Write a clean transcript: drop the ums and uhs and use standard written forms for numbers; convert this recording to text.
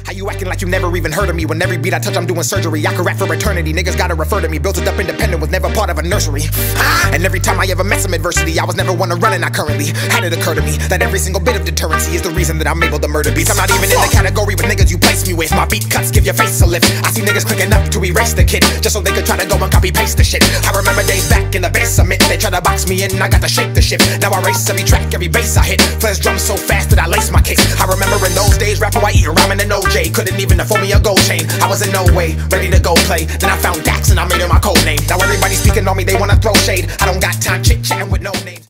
How you acting like you never even heard of me? When every beat I touch I'm doing surgery. I could rap for eternity, niggas gotta refer to me. Built it up independent, was never part of a nursery. And every time I ever met some adversity, I was never one to run and I currently had it occur to me that every single bit of deterrency is the reason that I'm able to murder beats. I'm not even in the category with niggas you place me with. My beat cuts give your face a lift. I see niggas clicking up to erase the kid, just so they could try to go and copy paste the shit. I remember days back in the basement, they tried to box me in, I got to shake the shit. Now I race every track, every bass I hit. Flash drums so fast that I lace my kicks. I remember in those days, rapper I eat ramen and OJ couldn't even afford me a gold chain. I was in no way ready to go play. Then I found Dax and I made it my code name. Now everybody speaking on me, they wanna throw shade. I don't got time chit-chatting with no names.